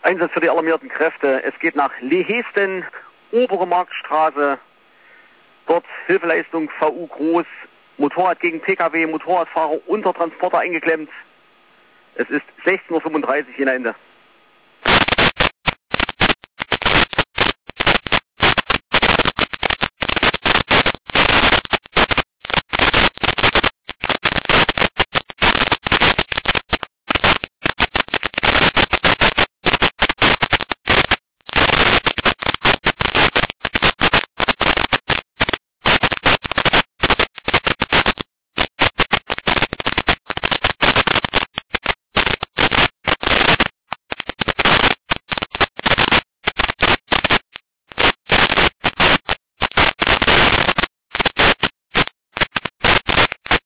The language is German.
Einsatz für die alarmierten Kräfte. Es geht nach Lehesten, obere Marktstraße. Dort Hilfeleistung VU Groß. Motorrad gegen Pkw, Motorradfahrer unter Transporter eingeklemmt. Es ist 16:35 Uhr, Ende.